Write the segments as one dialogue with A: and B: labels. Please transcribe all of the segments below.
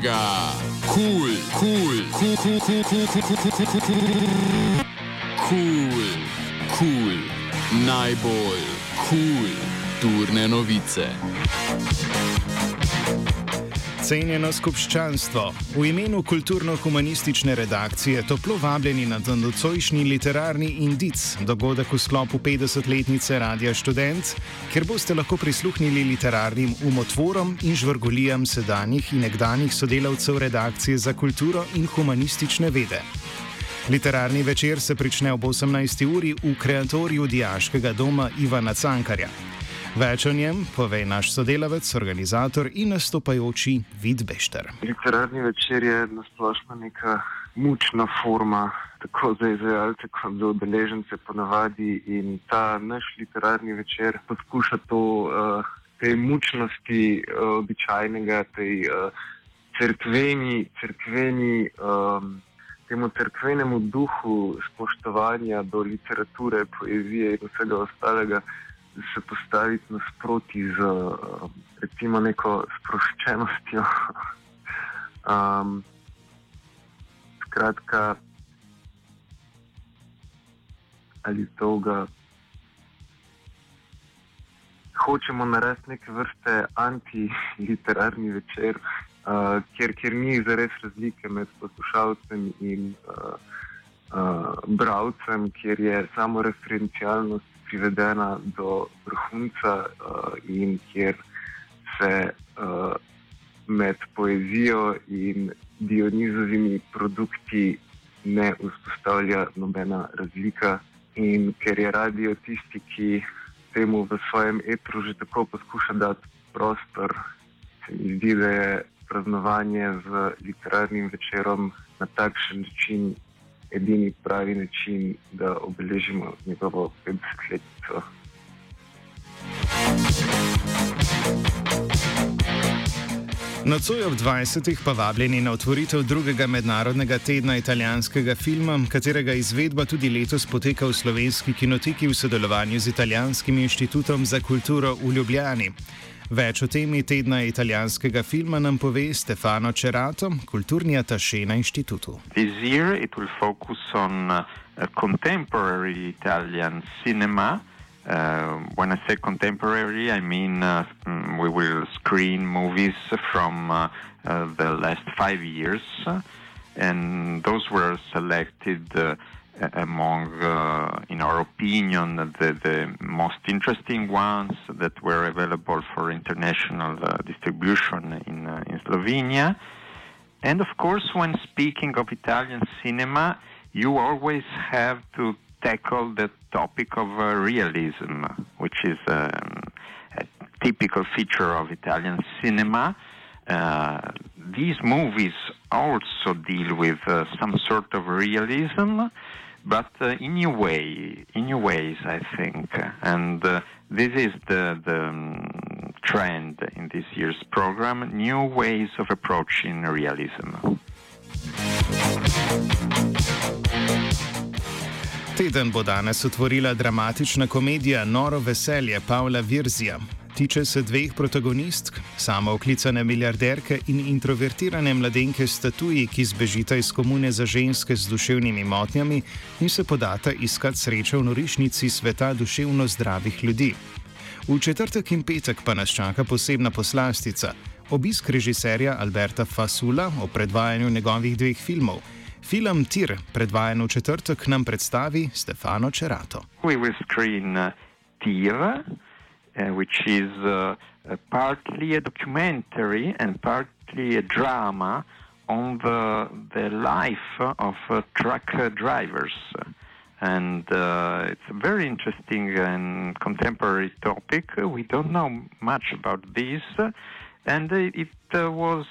A: mega kul, najbolj kulturne novice.
B: Cenjeno skupščanstvo, v imenu kulturno-humanistične redakcije toplo vabljeni na nocojšnji literarni indic, dogodek v sklopu 50-letnice Radia Študent, kjer boste lahko prisluhnili literarnim umotvorom in žvrgolijam sedanjih in nekdanjih sodelavcev redakcije za kulturo in humanistične vede. Literarni večer se prične ob 18. uri v kreatoriju Dijaškega doma Ivana Cankarja. Več o njem pove naš sodelavec, organizator in nastopajoči Vid Bešter.
C: Literarni večer je nasplošno neka mučna forma, tako za izvajalce kot za udeležence ponavadi, in ta naš literarni večer poskuša tej mučnosti običajnega, tej temu cerkvenemu duhu spoštovanja do literature, poezije in vsega ostalega se postaviti nasproti z recimo neko sproščenostjo. Skratka, ali dolga hočemo narediti neke vrste anti-literarni večer, kjer ni zares razlike med poslušalcem in bralcem, kjer je samo referencialnost privedena do vrhunca in kjer se med poezijo in Dionizovimi produkti ne vzpostavlja nobena razlika, in ker je radio tisti, ki temu v svojem etru že tako poskuša dati prostor, se mi zdi, da je praznovanje z literarnim večerom na takšen način edini pravi način, da obeležimo njegovo 50-letnico.
B: Nocoj ob 20. pa vabljeni na otvoritev drugega mednarodnega tedna italijanskega filma, katerega izvedba tudi letos poteka v Slovenski kinoteki v sodelovanju z Italijanskim inštitutom za kulturo v Ljubljani. Več o temi tedna italijanskega filma nam pove Stefano Cerato, kulturni ataše na inštitutu.
D: This year it will focus on contemporary Italian cinema. When I say contemporary, I mean we will screen movies from the last 5 years, and those were selected among, in our opinion, the most interesting ones that were available for international distribution in Slovenia. And of course, when speaking of Italian cinema, you always have to tackle the topic of realism, which is a typical feature of Italian cinema. These movies also deal with some sort of realism, but in new ways, I think. And this is the trend in this year's program, new ways of approaching realism.
B: Teden bo danes otvorila dramatična komedija Noro veselje Pavla Virzija. Tiče se dveh protagonistk, samooklicane milijarderke in introvertirane mladenke Statuji, ki zbežita iz komune za ženske z duševnimi motnjami in se podata iskat srečo v norišnici sveta duševno zdravih ljudi. V četrtek in petek pa nas čaka posebna poslastica, obisk režiserja Alberta Fasula o predvajanju njegovih dveh filmov. Film Tir, predvajan v četrtek, nam predstavi Stefano Cerato.
D: We will screen Tir, which is partly a documentary and partly a drama on the life of truck drivers. And it's a very interesting and contemporary topic. We don't know much about this. And it was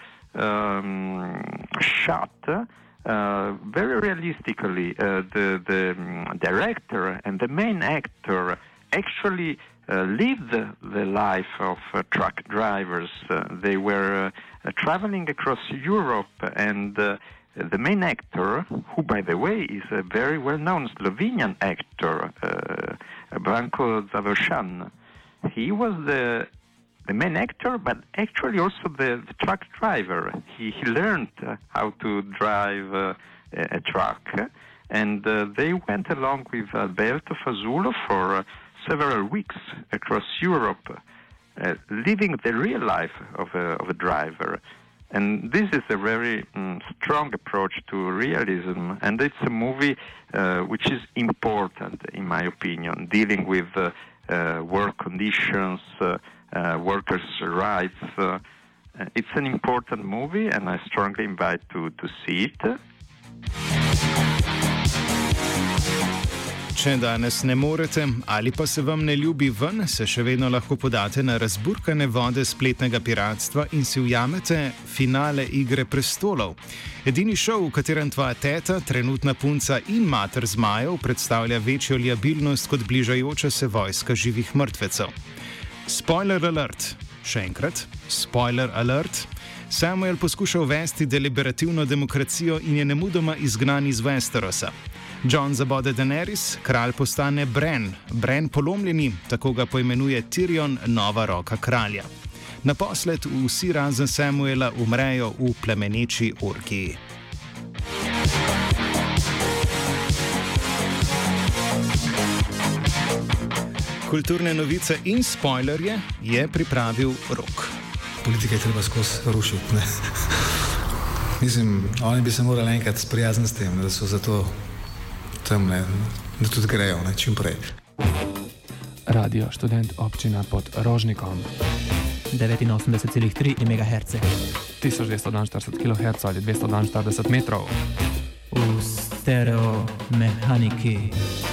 D: shot very realistically. The director and the main actor actually lived the life of truck drivers. They were traveling across Europe, and the main actor, who by the way is a very well-known Slovenian actor, Branko Završan, he was the the main actor, but actually also the truck driver. He learned how to drive a truck, and they went along with Alberto Fasullo for several weeks across Europe, living the real life of a driver. And this is a very strong approach to realism, and it's a movie which is important, in my opinion, dealing with work conditions, workers' rights. It's an important movie, and I strongly invite to see it.
B: Če danes ne morete ali pa se vam ne ljubi ven, se še vedno lahko podate na razburkane vode spletnega piratstva in si ujamete finale Igre prestolov. Edini šov, v katerem tvoja teta, trenutna punca in mater zmajev predstavlja večjo liabilnost kot bližajoča se vojska živih mrtvecev. Spoiler alert. Še enkrat, spoiler alert. Samuel poskuša uvesti deliberativno demokracijo in je nemudoma izgnan iz Westerosa. Jon zabode Daenerys, kralj postane Bran polomljeni, tako ga poimenuje Tyrion, nova roka kralja. Naposled vsi razen Samuela umrejo v plemeneči orgiji. Kulturne novice in spoilerje je pripravil Rok.
E: Politika je treba skozi rušiti. Ne? Mislim, oni bi se morali enkrat sprijazniti s tem, da so zato tam, ne, da tudi grejo, ne, čim prej.
F: Radio Študent občina pod Rožnikom.
G: 89,3 MHz.
F: 1242 kHz ali 242 metrov.
G: V stereo mehaniki.